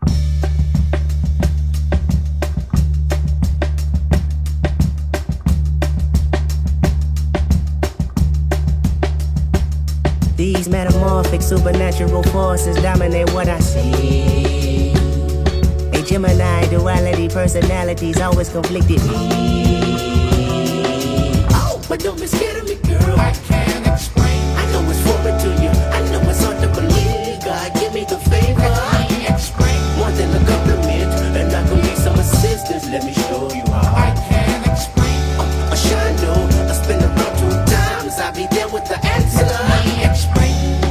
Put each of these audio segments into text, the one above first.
These metamorphic supernatural forces dominate what I see. A Gemini duality, personalities always conflicted. Oh, but don't be scared of me, girl. I can't explain. I know it's foreign to you. I know it's hard to believe. God, give me the favor. I can't explain. More than a compliment, and I can be some assistance. Let me show you how. I can't explain. A shando, I spin around 2 times. I'll be there with the answer. I can't explain.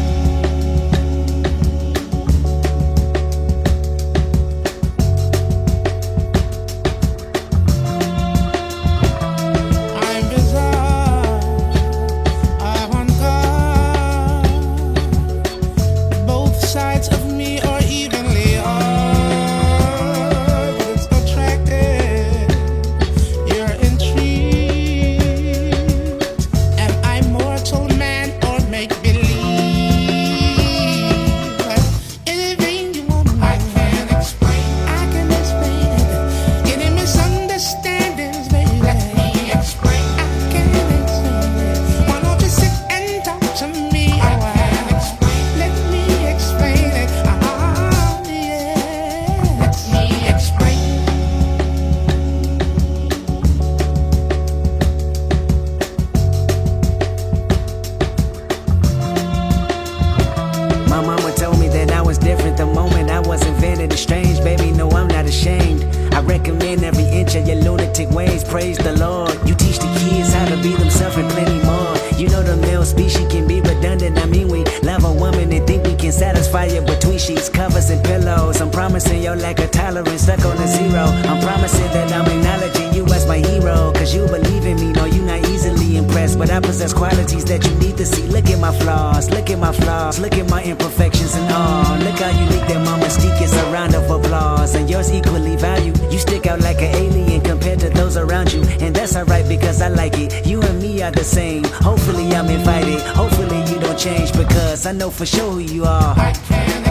My mama told me that I was different the moment I was invented. It's strange, baby, no, I'm not ashamed. I recommend every inch of your lunatic ways. Praise the Lord. You teach the kids how to be themselves and plenty more. You know the male species can be redundant. I mean, we love a woman and think we can satisfy you between sheets, covers, and pillows. I'm promising your lack of tolerance stuck on a 0. I'm promising that I'm acknowledging you as my hero. Cause you believe in me, no, you not easily impressed. But I possess qualities that you need to see. Look at my flaws, look at my flaws, look at my imperfections and all. Look how unique that my mystique is, a round of applause. And yours equally valued. You stick out like an alien compared to those around you. And that's alright because I like it. You and me are the same. Hopefully I'm invited. Hopefully you don't change because I know for sure who you are. I can't